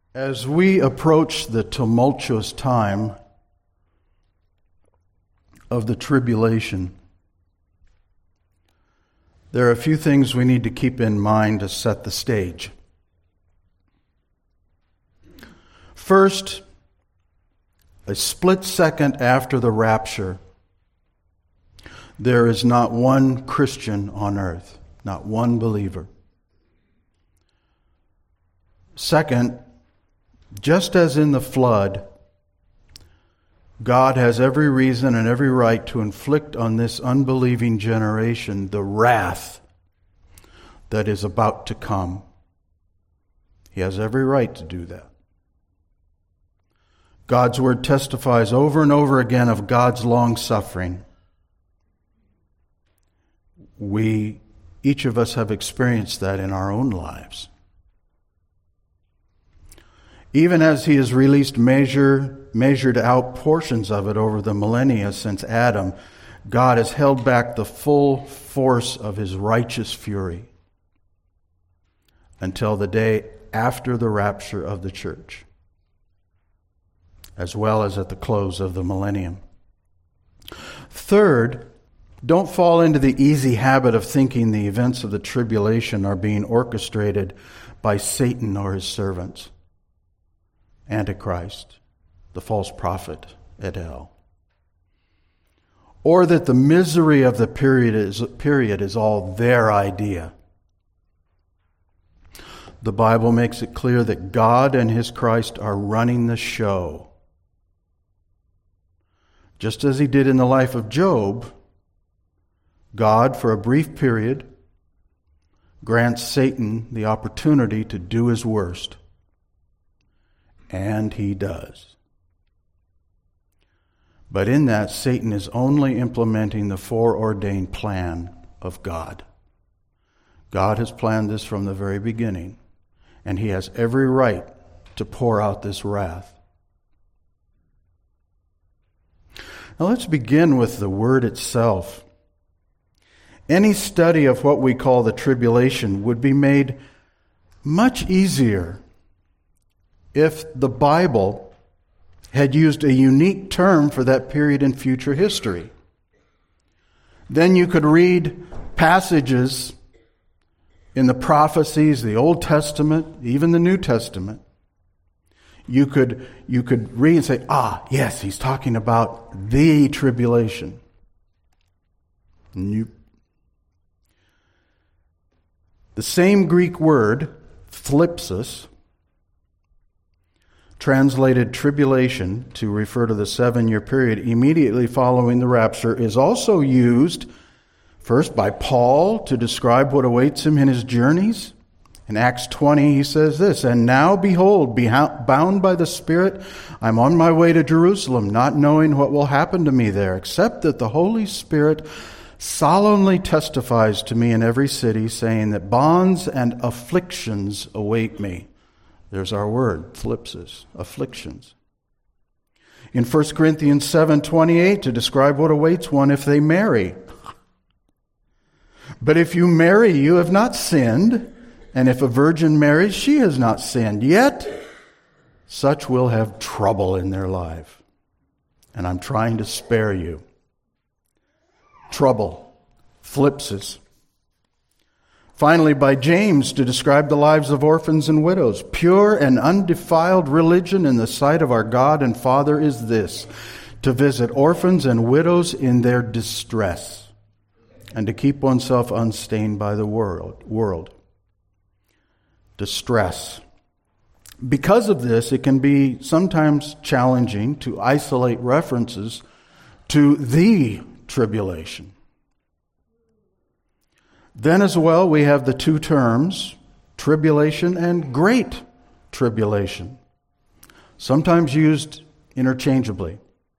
As we approach the tumultuous time of the tribulation, there are a few things we need to keep in mind to set the stage. First, a split second after the rapture, there is not one Christian on earth, not one believer. Second, just as in the flood, God has every reason and every right to inflict on this unbelieving generation the wrath that is about to come. He has every right to do that. God's word testifies over and over again of God's long suffering. Each of us have experienced that in our own lives. Even as he has released measured out portions of it over the millennia since Adam, God has held back the full force of his righteous fury until the day after the rapture of the church, as well as at the close of the millennium. Third, don't fall into the easy habit of thinking the events of the tribulation are being orchestrated by Satan or his servants, Antichrist, the false prophet, et al. Or that the misery of the period is all their idea. The Bible makes it clear that God and his Christ are running the show. Just as he did in the life of Job, God, for a brief period, grants Satan the opportunity to do his worst. And he does. But in that, Satan is only implementing the foreordained plan of God. God has planned this from the very beginning, and he has every right to pour out this wrath. Now let's begin with the word itself. Any study of what we call the tribulation would be made much easier if the Bible had used a unique term for that period in future history. Then you could read passages in the prophecies, the Old Testament, even the New Testament. You could read and say, yes, he's talking about the tribulation. The same Greek word, thlipsis, translated tribulation to refer to the 7-year period immediately following the rapture, is also used first by Paul to describe what awaits him in his journeys. In Acts 20, he says this, "And now, behold, bound by the Spirit, I'm on my way to Jerusalem, not knowing what will happen to me there, except that the Holy Spirit solemnly testifies to me in every city, saying that bonds and afflictions await me." There's our word, thlipsis, afflictions. In 1 Corinthians 7:28, to describe what awaits one if they marry. "But if you marry, you have not sinned, and if a virgin marries, she has not sinned. Yet, such will have trouble in their life. And I'm trying to spare you." Trouble, thlipsis. Finally, by James, to describe the lives of orphans and widows. "Pure and undefiled religion in the sight of our God and Father is this, to visit orphans and widows in their distress, and to keep oneself unstained by the world." Distress. Because of this, it can be sometimes challenging to isolate references to the tribulation. Then as well, we have the two terms, tribulation and great tribulation, sometimes used interchangeably,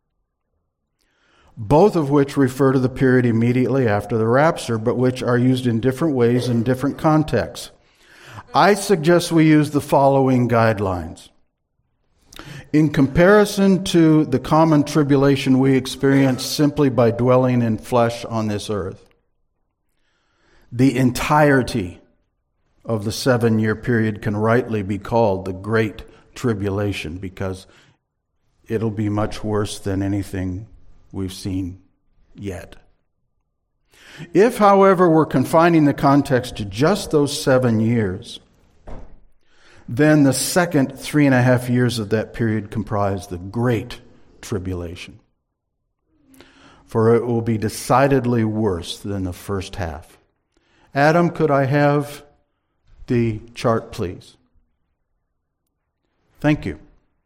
both of which refer to the period immediately after the rapture, but which are used in different ways in different contexts. I suggest we use the following guidelines. In comparison to the common tribulation we experience simply by dwelling in flesh on this earth, the entirety of the 7-year period can rightly be called the Great tribulation, because it'll be much worse than anything we've seen yet. If, however, we're confining the context to just those 7 years, then the second 3.5 years of that period comprise the Great Tribulation. For it will be decidedly worse than the first half. Adam, could I have the chart, please? Thank you.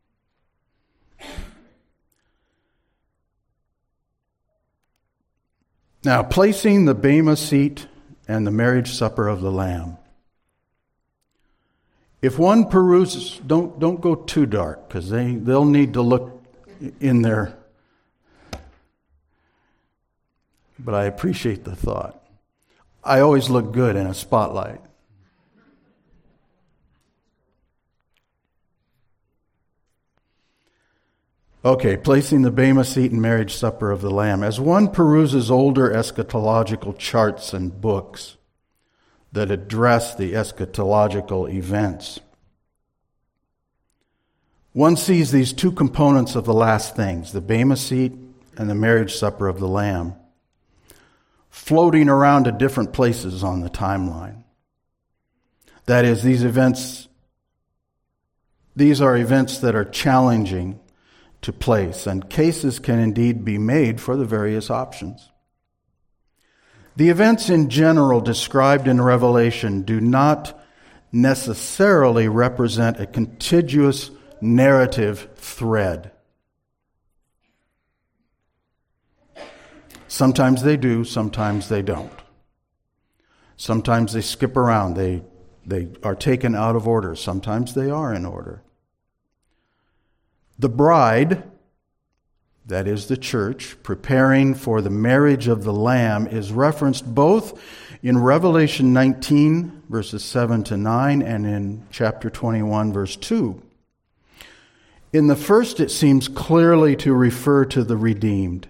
Now, placing the Bema seat and the marriage supper of the Lamb. If one peruses, don't go too dark, because they'll need to look in there. But I appreciate the thought. I always look good in a spotlight. Okay, placing the Bema seat and marriage supper of the Lamb. As one peruses older eschatological charts and books that address the eschatological events, one sees these two components of the last things, the Bema seat and the marriage supper of the Lamb, floating around at different places on the timeline. That is, these are events that are challenging to place, and cases can indeed be made for the various options. The events in general described in Revelation do not necessarily represent a contiguous narrative thread. Sometimes they do, sometimes they don't. Sometimes they skip around, they are taken out of order, sometimes they are in order. The bride, that is the church, preparing for the marriage of the Lamb, is referenced both in Revelation 19, verses 7 to 9, and in chapter 21, verse 2. In the first, it seems clearly to refer to the redeemed,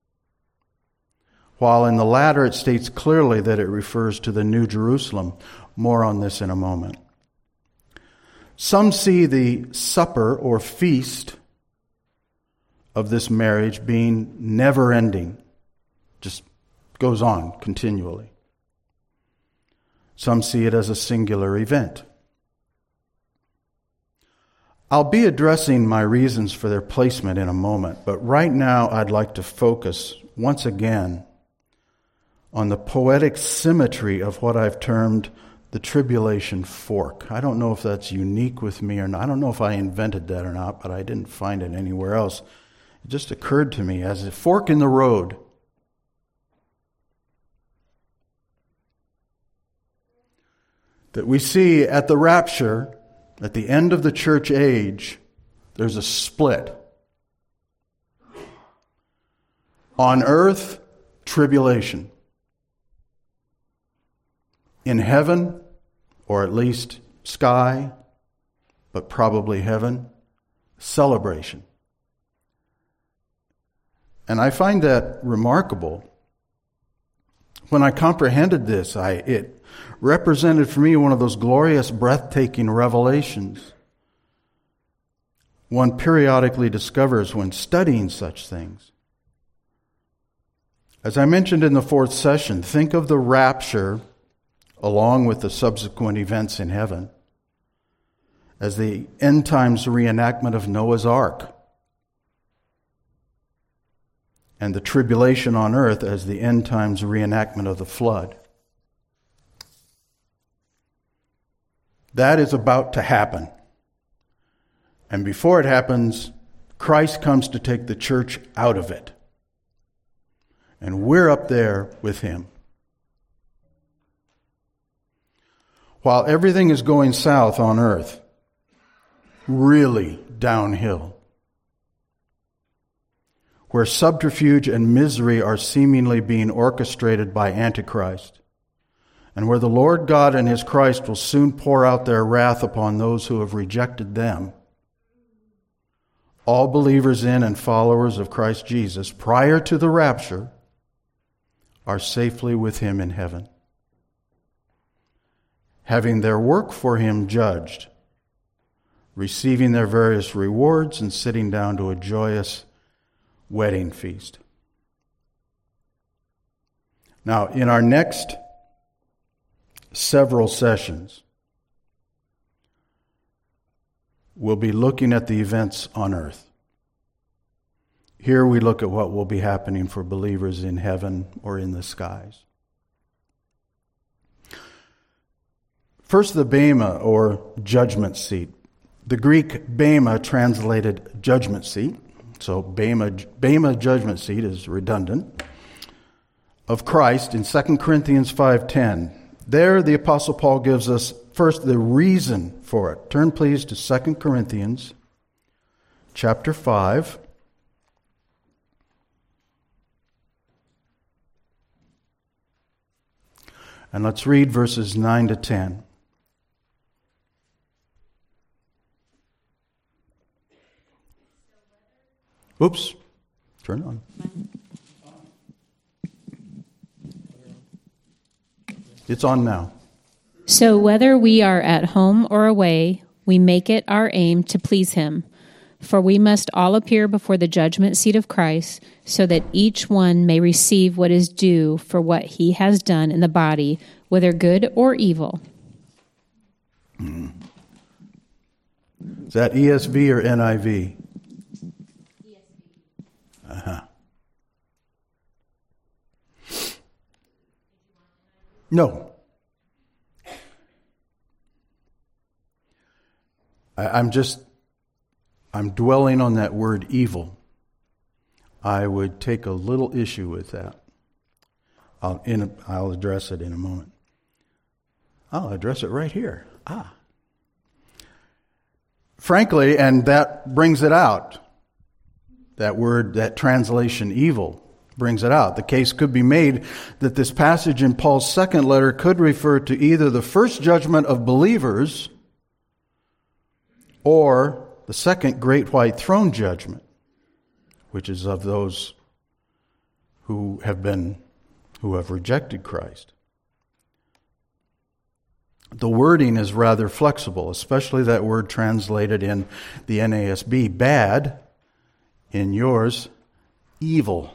while in the latter, it states clearly that it refers to the New Jerusalem. More on this in a moment. Some see the supper or feast of this marriage being never-ending, just goes on continually. Some see it as a singular event. I'll be addressing my reasons for their placement in a moment, but right now I'd like to focus once again on the poetic symmetry of what I've termed the tribulation fork. I don't know if that's unique with me or not. I don't know if I invented that or not, but I didn't find it anywhere else. It just occurred to me as a fork in the road. That we see at the rapture, at the end of the church age, there's a split. On earth, tribulation. In heaven, or at least sky, but probably heaven, celebration. And I find that remarkable. When I comprehended this, it represented for me one of those glorious, breathtaking revelations one periodically discovers when studying such things. As I mentioned in the fourth session, think of the rapture along with the subsequent events in heaven as the end times reenactment of Noah's Ark, and the tribulation on earth as the end times reenactment of the flood. That is about to happen. And before it happens, Christ comes to take the church out of it. And we're up there with him. While everything is going south on earth, really downhill, where subterfuge and misery are seemingly being orchestrated by Antichrist, and where the Lord God and his Christ will soon pour out their wrath upon those who have rejected them, all believers in and followers of Christ Jesus prior to the rapture are safely with him in heaven, having their work for him judged, receiving their various rewards and sitting down to a joyous wedding feast. Now, in our next several sessions, we'll be looking at the events on earth. Here we look at what will be happening for believers in heaven or in the skies. First, the bema, or judgment seat. The Greek bema translated judgment seat, so bema judgment seat is redundant, of Christ in 2 Corinthians 5:10. There the Apostle Paul gives us first the reason for it. Turn please to 2 Corinthians chapter 5. And let's read verses 9 to 10. Oops, turn it on. It's on now. So whether we are at home or away, we make it our aim to please him. For we must all appear before the judgment seat of Christ, so that each one may receive what is due for what he has done in the body, whether good or evil. Is that ESV or NIV? Uh-huh. No. I'm dwelling on that word evil. I would take a little issue with that. I'll address it in a moment. I'll address it right here. Frankly, and that brings it out. That word, that translation, evil, brings it out. The case could be made that this passage in Paul's second letter could refer to either the first judgment of believers or the second great white throne judgment, which is of those who have rejected Christ. The wording is rather flexible, especially that word translated in the NASB, bad, in yours, evil.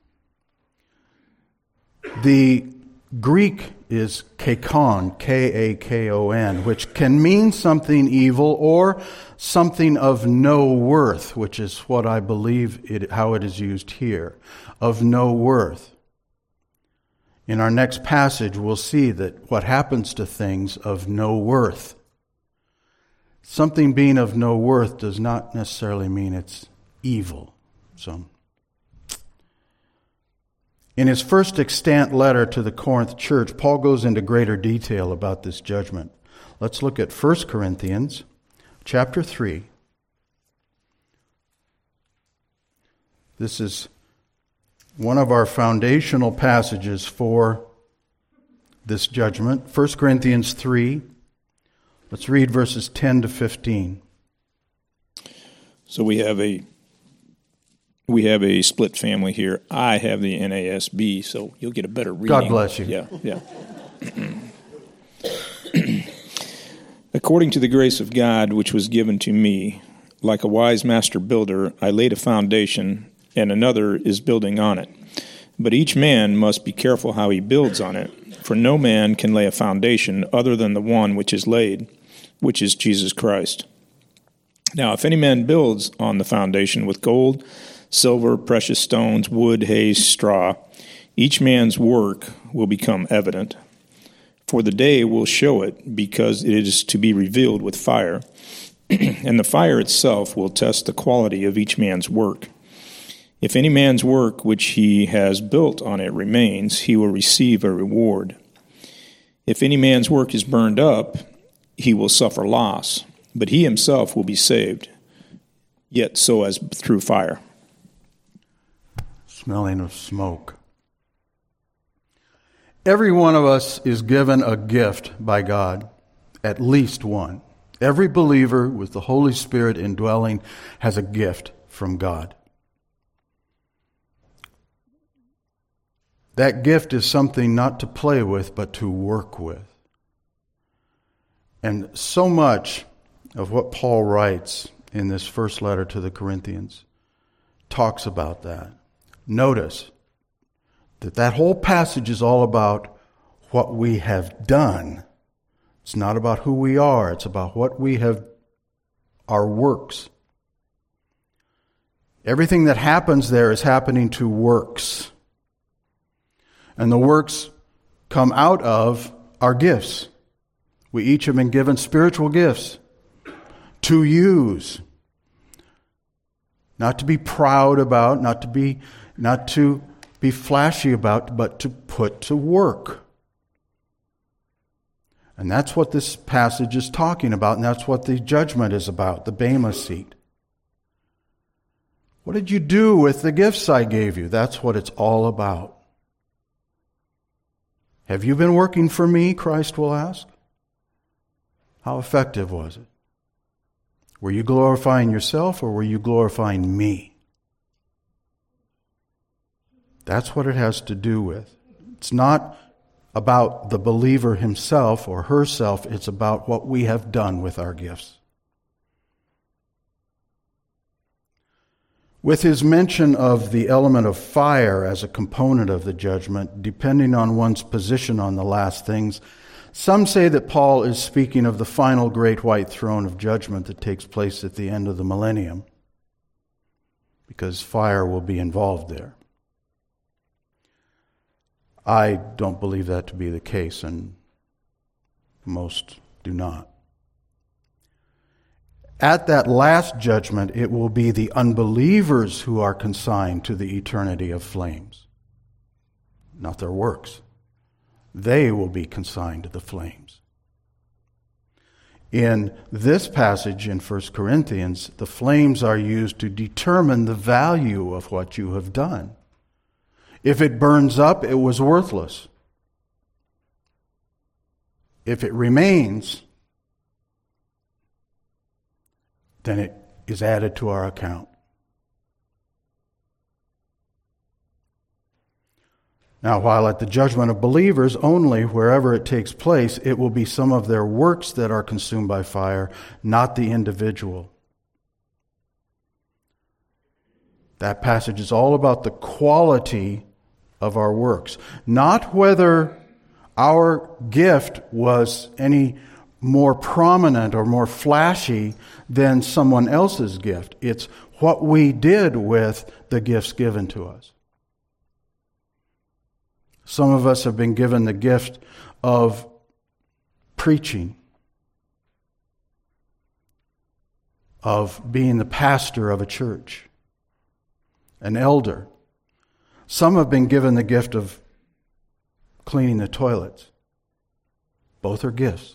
The Greek is kakon, K-A-K-O-N, which can mean something evil or something of no worth, which is what I believe how it is used here, of no worth. In our next passage, we'll see that what happens to things of no worth. Something being of no worth does not necessarily mean it's evil. So, in his first extant letter to the Corinth church, Paul goes into greater detail about this judgment. Let's look at 1 Corinthians chapter 3. This is one of our foundational passages for this judgment. 1 Corinthians 3. Let's read verses 10 to 15. So we have a split family here. I have the NASB, so you'll get a better reading. God bless you. Yeah. According to the grace of God which was given to me, like a wise master builder, I laid a foundation, and another is building on it. But each man must be careful how he builds on it, for no man can lay a foundation other than the one which is laid, which is Jesus Christ. Now, if any man builds on the foundation with gold, silver, precious stones, wood, hay, straw, each man's work will become evident. For the day will show it, because it is to be revealed with fire, and the fire itself will test the quality of each man's work. If any man's work which he has built on it remains, he will receive a reward. If any man's work is burned up, he will suffer loss, but he himself will be saved, yet so as through fire. Smelling of smoke. Every one of us is given a gift by God, at least one. Every believer with the Holy Spirit indwelling has a gift from God. That gift is something not to play with, but to work with. And so much of what Paul writes in this first letter to the Corinthians talks about that. Notice that that whole passage is all about what we have done. It's not about who we are. It's about what we have, our works. Everything that happens there is happening to works. And the works come out of our gifts. We each have been given spiritual gifts to use. Not to be proud about, not to be flashy about, but to put to work. And that's what this passage is talking about, and that's what the judgment is about, the Bema seat. What did you do with the gifts I gave you? That's what it's all about. Have you been working for me, Christ will ask? How effective was it? Were you glorifying yourself or were you glorifying me? That's what it has to do with. It's not about the believer himself or herself. It's about what we have done with our gifts. With his mention of the element of fire as a component of the judgment, depending on one's position on the last things, some say that Paul is speaking of the final great white throne of judgment that takes place at the end of the millennium, because fire will be involved there. I don't believe that to be the case, and most do not. At that last judgment, it will be the unbelievers who are consigned to the eternity of flames, not their works. They will be consigned to the flames. In this passage in 1 Corinthians, the flames are used to determine the value of what you have done. If it burns up, it was worthless. If it remains, then it is added to our account. Now, while at the judgment of believers only, wherever it takes place, it will be some of their works that are consumed by fire, not the individual. That passage is all about the quality of our works, not whether our gift was any more prominent or more flashy than someone else's gift. It's what we did with the gifts given to us. Some of us have been given the gift of preaching, of being the pastor of a church, an elder. Some have been given the gift of cleaning the toilets. Both are gifts.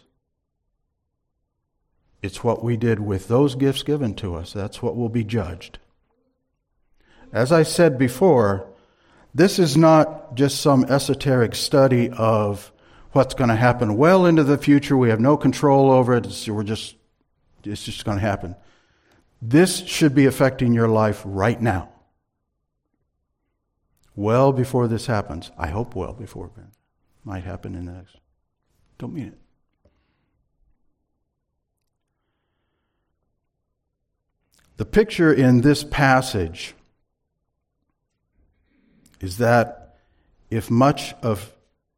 It's what we did with those gifts given to us. That's what will be judged. As I said before, this is not just some esoteric study of what's going to happen well into the future. We have no control over it. It's just going to happen. This should be affecting your life right now. Well before this happens. I hope well before it might happen in the next. Don't mean it. The picture in this passage is that if much of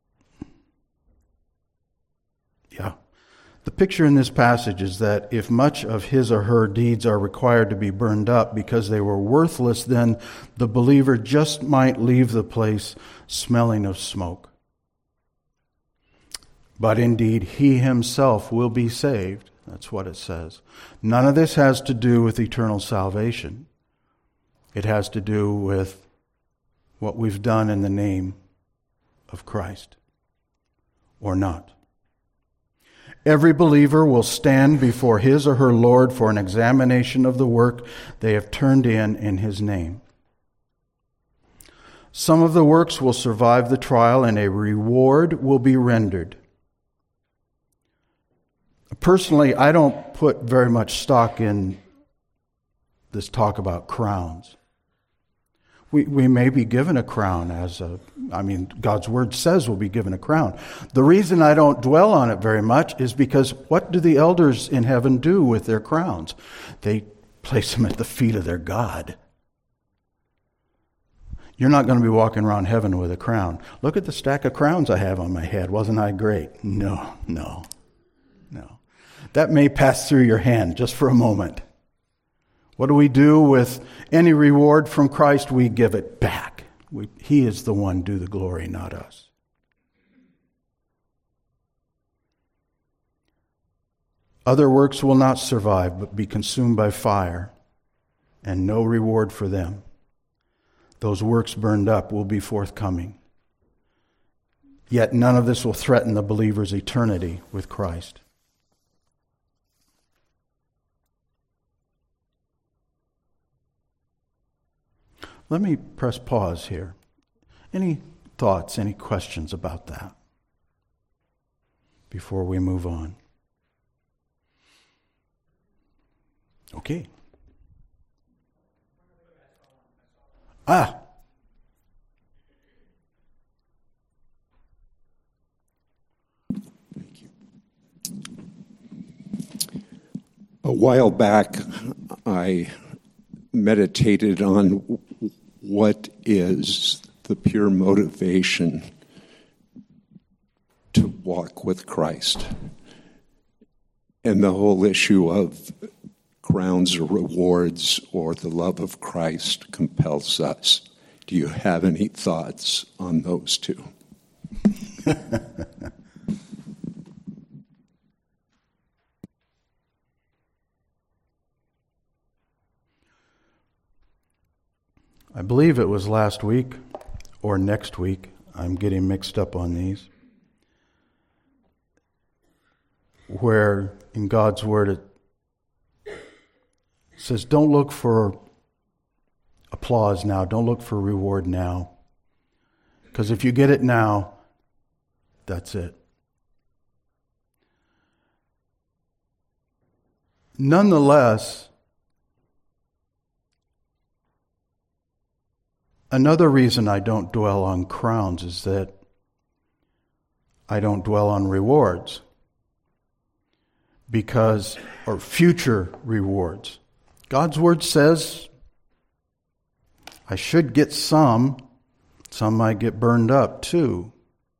his or her deeds are required to be burned up because they were worthless, then the believer just might leave the place smelling of smoke. But indeed, he himself will be saved. That's what it says. None of this has to do with eternal salvation. It has to do with what we've done in the name of Christ, or not. Every believer will stand before his or her Lord for an examination of the work they have turned in his name. Some of the works will survive the trial and a reward will be rendered. Personally, I don't put very much stock in this talk about crowns. We may be given a crown as a I mean, God's word says we'll be given a crown. The reason I don't dwell on it very much is because what do the elders in heaven do with their crowns? They place them at the feet of their God. You're not going to be walking around heaven with a crown. Look at the stack of crowns I have on my head. Wasn't I great? No. That may pass through your hand just for a moment. What do we do with any reward from Christ? We give it back. He is the one do the glory, not us. Other works will not survive, but be consumed by fire, and no reward for them. Those works burned up will be forthcoming. Yet none of this will threaten the believer's eternity with Christ. Let me press pause here. Any thoughts, any questions about that before we move on? Okay. A while back, I meditated on what is the pure motivation to walk with Christ, and the whole issue of crowns or rewards or the love of Christ compels us. Do you have any thoughts on those two? I believe it was last week or next week. I'm getting mixed up on these. Where in God's word it says, don't look for applause now. Don't look for reward now. Because if you get it now, that's it. Nonetheless, another reason I don't dwell on crowns is that I don't dwell on rewards. Or future rewards. God's word says I should get some. Some might get burned up too.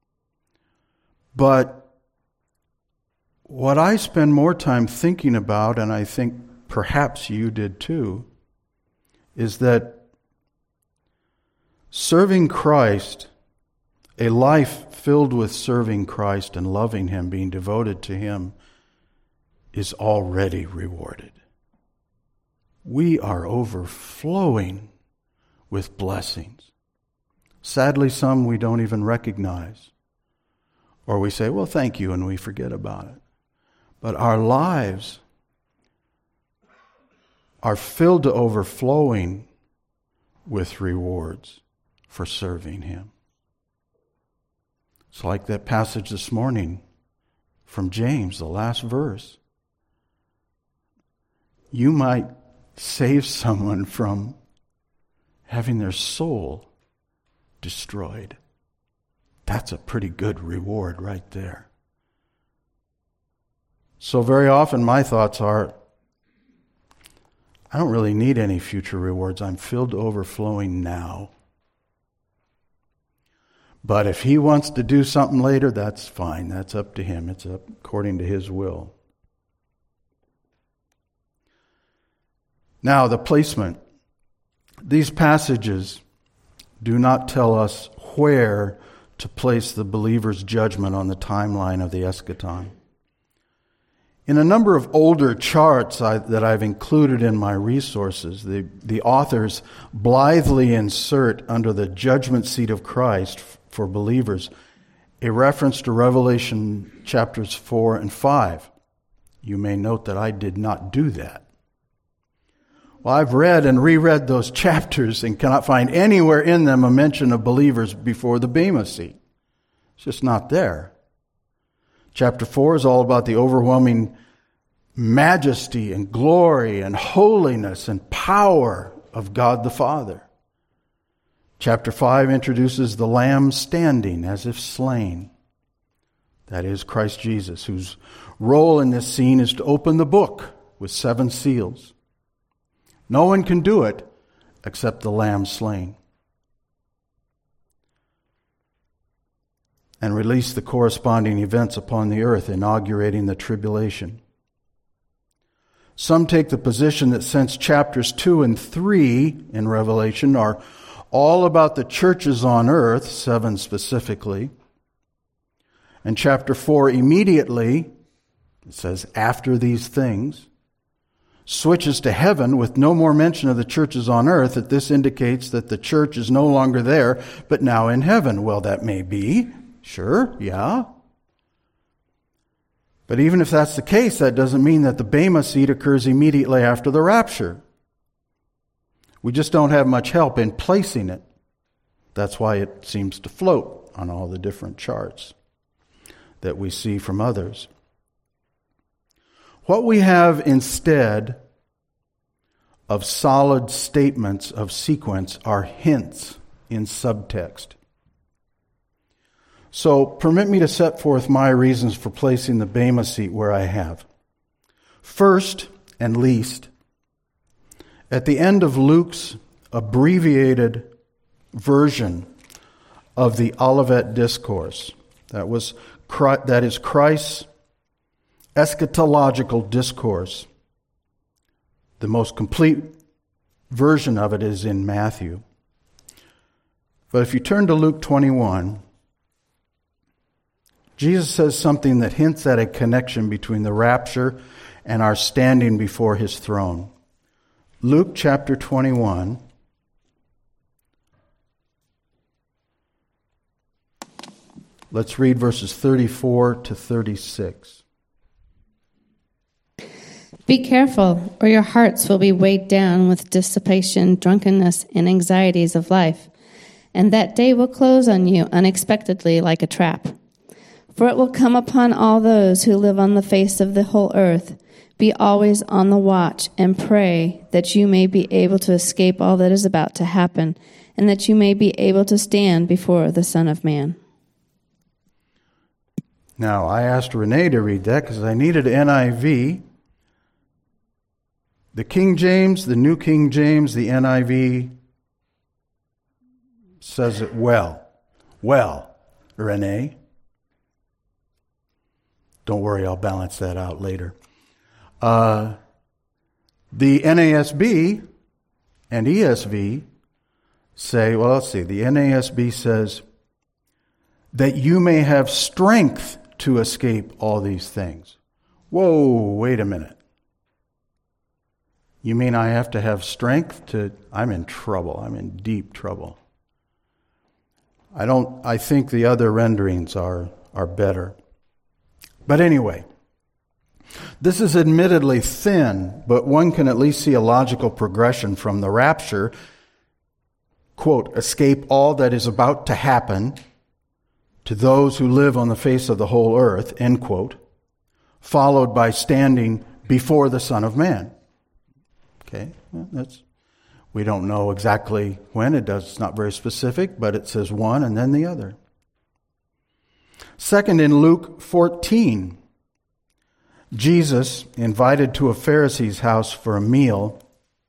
But what I spend more time thinking about, and I think perhaps you did too, is that serving Christ, a life filled with serving Christ and loving Him, being devoted to Him, is already rewarded. We are overflowing with blessings. Sadly, some we don't even recognize. Or we say, well, thank you, and we forget about it. But our lives are filled to overflowing with rewards for serving Him. It's like that passage this morning from James, the last verse. You might save someone from having their soul destroyed. That's a pretty good reward right there. So very often my thoughts are, I don't really need any future rewards. I'm filled to overflowing now. But if He wants to do something later, that's fine. That's up to Him. It's up according to His will. Now, the placement. These passages do not tell us where to place the believer's judgment on the timeline of the eschaton. In a number of older charts that I've included in my resources, the authors blithely insert under the judgment seat of Christ for believers a reference to Revelation chapters 4 and 5. You may note that I did not do that. Well, I've read and reread those chapters and cannot find anywhere in them a mention of believers before the Bema seat. It's just not there. Chapter 4 is all about the overwhelming majesty and glory and holiness and power of God the Father. Chapter 5 introduces the Lamb standing as if slain. That is Christ Jesus, whose role in this scene is to open the book with 7 seals. No one can do it except the Lamb slain. And release the corresponding events upon the earth, inaugurating the tribulation. Some take the position that since chapters 2 and 3 in Revelation are all about the churches on earth, 7 specifically, and chapter 4 immediately, it says after these things, switches to heaven with no more mention of the churches on earth, that this indicates that the church is no longer there, but now in heaven. Well, that may be. Sure, yeah. But even if that's the case, that doesn't mean that the Bema seat occurs immediately after the rapture. We just don't have much help in placing it. That's why it seems to float on all the different charts that we see from others. What we have instead of solid statements of sequence are hints in subtext. So permit me to set forth my reasons for placing the Bema seat where I have. First and least, at the end of Luke's abbreviated version of the Olivet Discourse, that is Christ's eschatological discourse, the most complete version of it is in Matthew. But if you turn to Luke 21, Jesus says something that hints at a connection between the rapture and our standing before his throne. Luke chapter 21. Let's read verses 34 to 36. Be careful, or your hearts will be weighed down with dissipation, drunkenness, and anxieties of life, and that day will close on you unexpectedly like a trap. For it will come upon all those who live on the face of the whole earth. Be always on the watch and pray that you may be able to escape all that is about to happen, and that you may be able to stand before the Son of Man. Now, I asked Renee to read that because I needed NIV. The King James, the New King James, the NIV says it well. Well, Renee. Don't worry, I'll balance that out later. The NASB and ESV say, well, let's see. The NASB says that you may have strength to escape all these things. Whoa, wait a minute. You mean I have to have strength to... I'm in trouble. I'm in deep trouble. I think the other renderings are better. But anyway, this is admittedly thin, but one can at least see a logical progression from the rapture, quote, escape all that is about to happen to those who live on the face of the whole earth, end quote, followed by standing before the Son of Man. Okay, well, we don't know exactly when. It's not very specific, but it says one and then the other. Second, in Luke 14, Jesus invited to a Pharisee's house for a meal.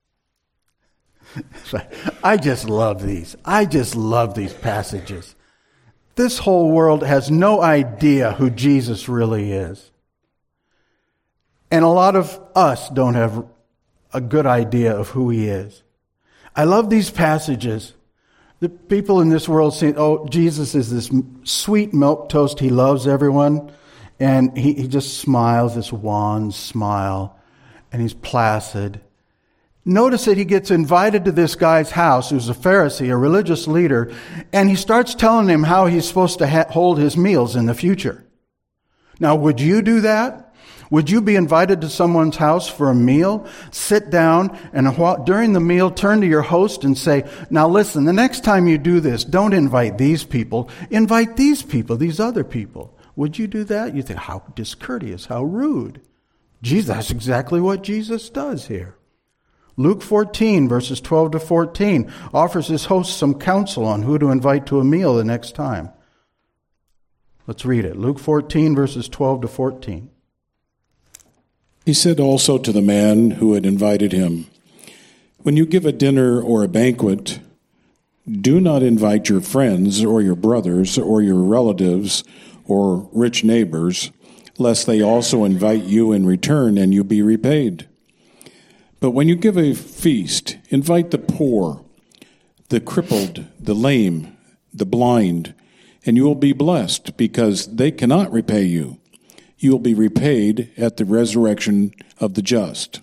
I just love these. I just love these passages. This whole world has no idea who Jesus really is. And a lot of us don't have a good idea of who he is. I love these passages. The people in this world say, oh, Jesus is this sweet milquetoast. He loves everyone. And he just smiles, this wan smile. And he's placid. Notice that he gets invited to this guy's house, who's a Pharisee, a religious leader. And he starts telling him how he's supposed to hold his meals in the future. Now, would you do that? Would you be invited to someone's house for a meal, sit down, and during the meal turn to your host and say, now listen, the next time you do this, don't invite these people, invite these people, these other people. Would you do that? You think, how discourteous, how rude. Jesus, that's exactly what Jesus does here. Luke 14, verses 12 to 14, offers his host some counsel on who to invite to a meal the next time. Let's read it. Luke 14, verses 12 to 14. He said also to the man who had invited him, "When you give a dinner or a banquet, do not invite your friends or your brothers or your relatives or rich neighbors, lest they also invite you in return and you be repaid. But when you give a feast, invite the poor, the crippled, the lame, the blind, and you will be blessed, because they cannot repay you. You will be repaid at the resurrection of the just."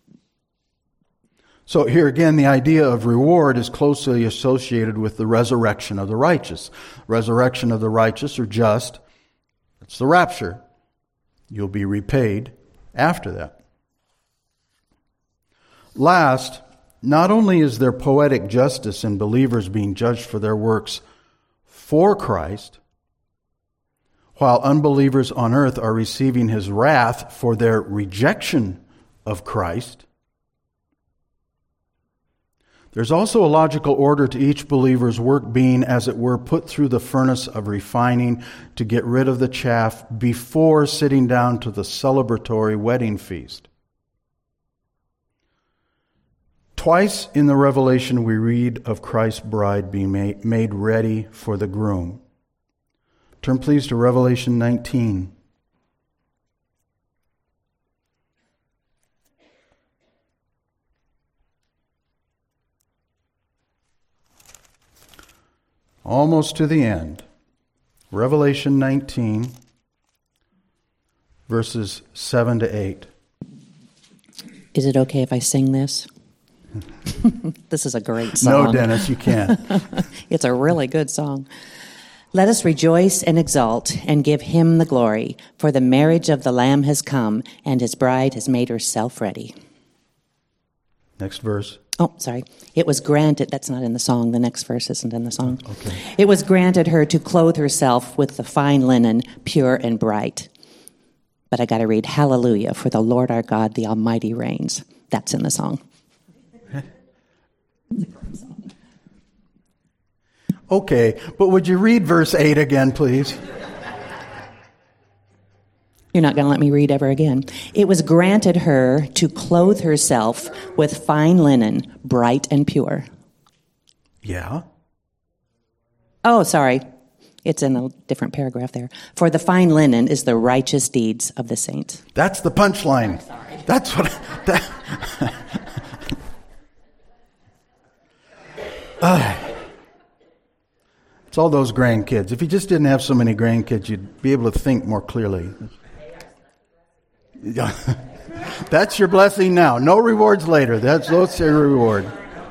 So here again, the idea of reward is closely associated with the resurrection of the righteous. Resurrection of the righteous or just, it's the rapture. You'll be repaid after that. Last, not only is there poetic justice in believers being judged for their works for Christ, while unbelievers on earth are receiving his wrath for their rejection of Christ, there's also a logical order to each believer's work being, as it were, put through the furnace of refining to get rid of the chaff before sitting down to the celebratory wedding feast. Twice in the Revelation we read of Christ's bride being made ready for the groom. Turn please to Revelation 19. Almost to the end. Revelation 19, verses 7 to 8. Is it okay if I sing this? This is a great song. No, Dennis, you can't. It's a really good song. Let us rejoice and exult and give him the glory, for the marriage of the Lamb has come, and his bride has made herself ready. Next verse. Oh, sorry. It was granted, that's not in the song, the next verse isn't in the song. Okay. It was granted her to clothe herself with the fine linen, pure and bright. But I got to read, hallelujah, for the Lord our God, the Almighty reigns. That's in the song. Okay, but would you read verse 8 again, please? You're not going to let me read ever again. It was granted her to clothe herself with fine linen, bright and pure. Yeah. Oh, sorry. It's in a different paragraph there. For the fine linen is the righteous deeds of the saints. That's the punchline. That's what... It's all those grandkids. If you just didn't have so many grandkids, you'd be able to think more clearly. That's your blessing now. No rewards later. That's your reward.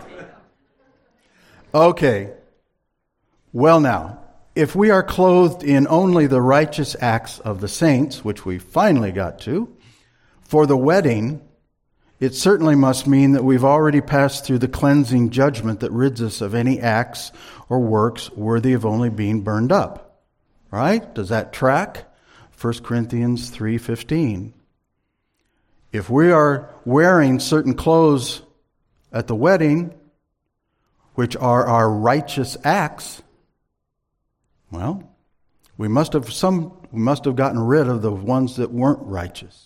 Okay. Well now, if we are clothed in only the righteous acts of the saints, which we finally got to, for the wedding, it certainly must mean that we've already passed through the cleansing judgment that rids us of any acts or works worthy of only being burned up. Right? Does that track? 1 Corinthians 3:15. If we are wearing certain clothes at the wedding, which are our righteous acts, well, we must have gotten rid of the ones that weren't righteous.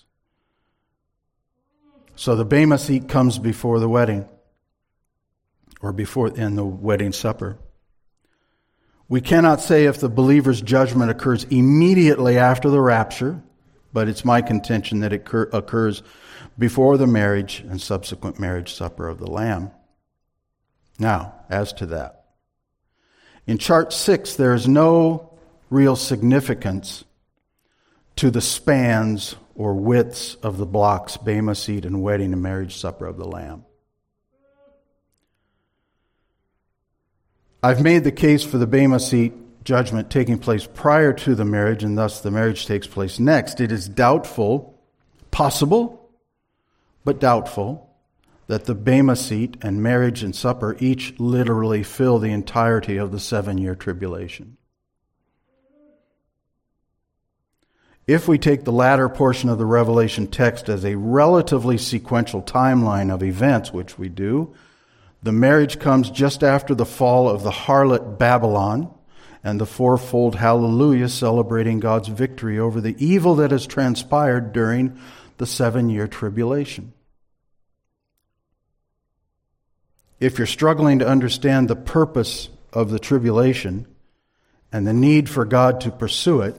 So the Bema seat comes before the wedding, or in the wedding supper. We cannot say if the believer's judgment occurs immediately after the rapture, but it's my contention that it occurs before the marriage and subsequent marriage supper of the Lamb. Now, as to that, in chart 6, there is no real significance to the spans or widths of the blocks, Bema seat and wedding and marriage supper of the Lamb. I've made the case for the Bema seat judgment taking place prior to the marriage, and thus the marriage takes place next. It is doubtful, possible, but doubtful, that the Bema seat and marriage and supper each literally fill the entirety of the 7-year tribulation. If we take the latter portion of the Revelation text as a relatively sequential timeline of events, which we do, the marriage comes just after the fall of the harlot Babylon and the fourfold hallelujah celebrating God's victory over the evil that has transpired during the 7-year tribulation. If you're struggling to understand the purpose of the tribulation and the need for God to pursue it,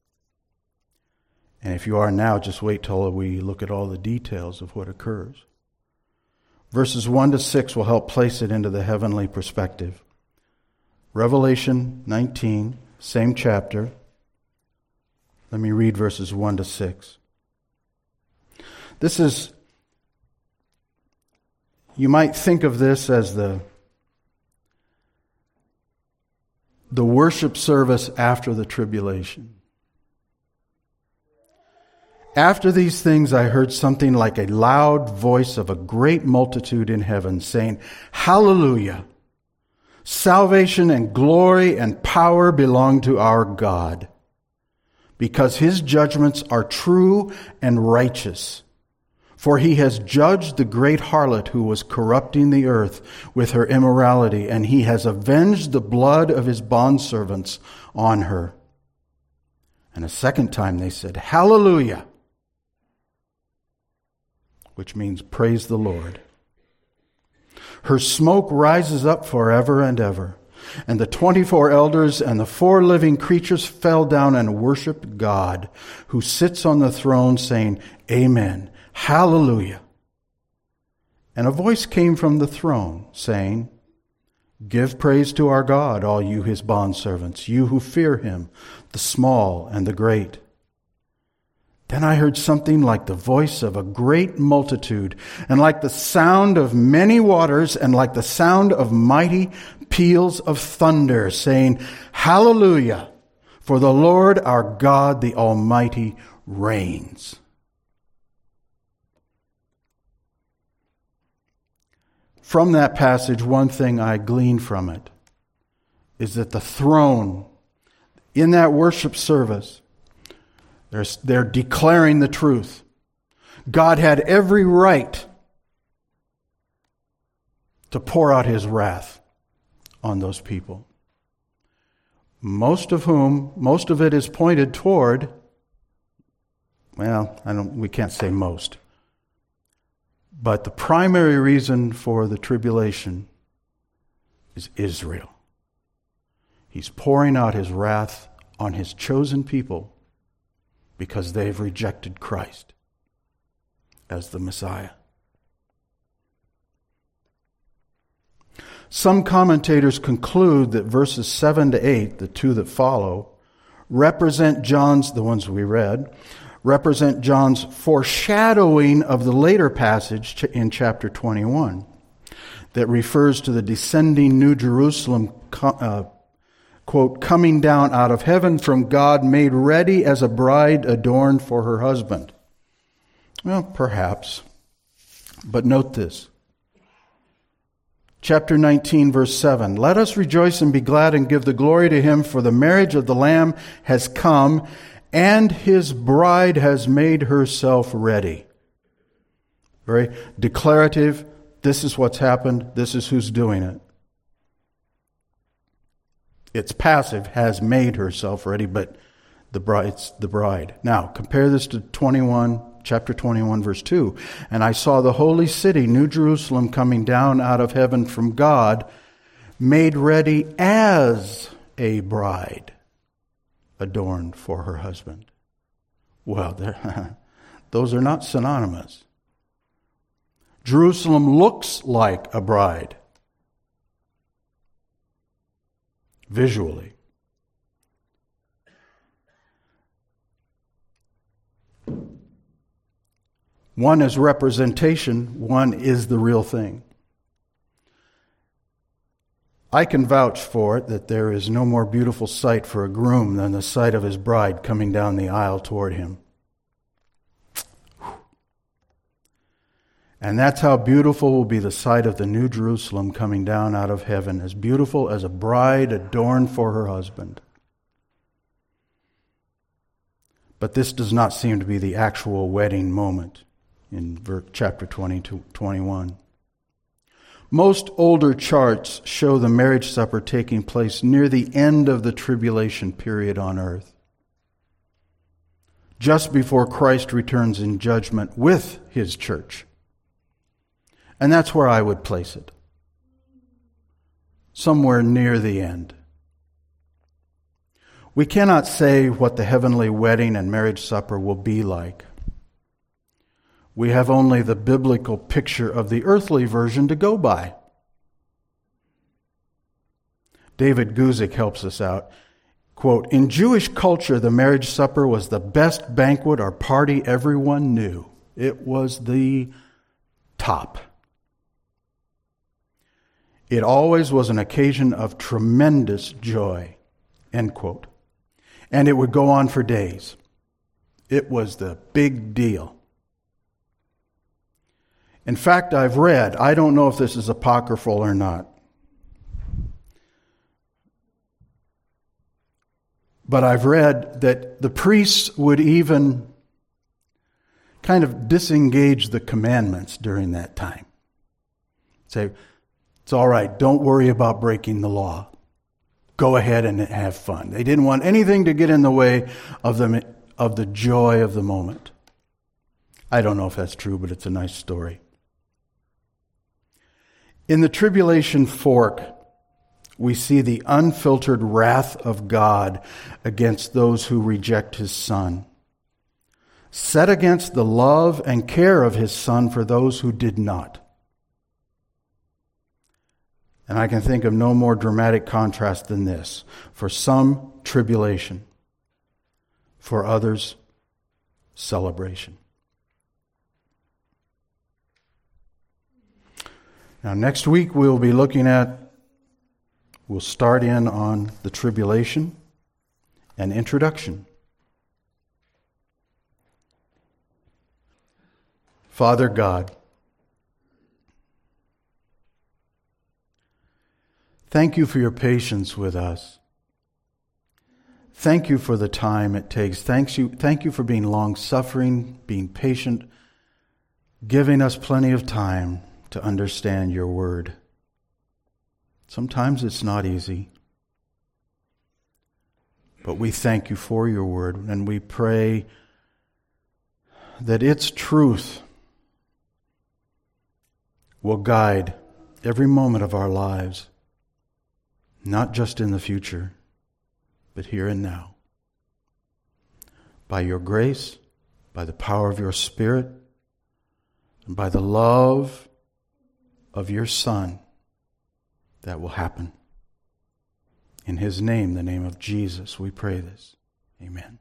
and if you are now, just wait till we look at all the details of what occurs. Verses 1 to 6 will help place it into the heavenly perspective. Revelation 19, same chapter. Let me read verses 1 to 6. This is, you might think of this as the worship service after the tribulation. After these things, I heard something like a loud voice of a great multitude in heaven saying, Hallelujah! Salvation and glory and power belong to our God, because his judgments are true and righteous. For he has judged the great harlot who was corrupting the earth with her immorality, and he has avenged the blood of his bondservants on her. And a second time they said, Hallelujah! Which means praise the Lord. Her smoke rises up forever and ever. And the 24 elders and the 4 living creatures fell down and worshiped God, who sits on the throne, saying, Amen, Hallelujah. And a voice came from the throne, saying, Give praise to our God, all you his bondservants, you who fear him, the small and the great. Then I heard something like the voice of a great multitude, and like the sound of many waters, and like the sound of mighty peals of thunder, saying, Hallelujah, for the Lord our God, the Almighty, reigns. From that passage, one thing I glean from it is that the throne, in that worship service, they're declaring the truth. God had every right to pour out his wrath on those people. Most of it is pointed toward, we can't say most. But the primary reason for the tribulation is Israel. He's pouring out his wrath on his chosen people because they've rejected Christ as the Messiah. Some commentators conclude that verses 7 to 8, the two that follow, represent John's foreshadowing of the later passage in chapter 21 that refers to the descending New Jerusalem, quote, coming down out of heaven from God, made ready as a bride adorned for her husband. Well, perhaps. But note this. Chapter 19, verse 7. Let us rejoice and be glad and give the glory to him, for the marriage of the Lamb has come, and his bride has made herself ready. Very declarative. This is what's happened. This is who's doing it. It's passive, has made herself ready, but it's the bride. Now, compare this to chapter 21, verse 2. And I saw the holy city, New Jerusalem, coming down out of heaven from God, made ready as a bride, adorned for her husband. Well, those are not synonymous. Jerusalem looks like a bride, visually. One is representation, one is the real thing. I can vouch for it that there is no more beautiful sight for a groom than the sight of his bride coming down the aisle toward him. And that's how beautiful will be the sight of the New Jerusalem coming down out of heaven, as beautiful as a bride adorned for her husband. But this does not seem to be the actual wedding moment in chapter 20 to 21. Most older charts show the marriage supper taking place near the end of the tribulation period on earth, just before Christ returns in judgment with his church. And that's where I would place it, somewhere near the end. We cannot say what the heavenly wedding and marriage supper will be like. We have only the biblical picture of the earthly version to go by. David Guzik helps us out. Quote, "In Jewish culture, the marriage supper was the best banquet or party everyone knew. It was the top. It always was an occasion of tremendous joy." End quote. And it would go on for days. It was the big deal. In fact, I've read, I don't know if this is apocryphal or not, but I've read that the priests would even kind of disengage the commandments during that time. Say, it's all right, don't worry about breaking the law. Go ahead and have fun. They didn't want anything to get in the way of the joy of the moment. I don't know if that's true, but it's a nice story. In the tribulation fork, we see the unfiltered wrath of God against those who reject his Son, set against the love and care of his Son for those who did not. And I can think of no more dramatic contrast than this. For some, tribulation. For others, celebration. Now, next week we'll start in on the tribulation and introduction. Father God, thank you for your patience with us. Thank you for the time it takes. Thank you for being long-suffering, being patient, giving us plenty of time to understand your word. Sometimes it's not easy, but we thank you for your word, and we pray that its truth will guide every moment of our lives, not just in the future, but here and now. By your grace, by the power of your Spirit, and by the love of your Son, that will happen. In his name, the name of Jesus, we pray this. Amen.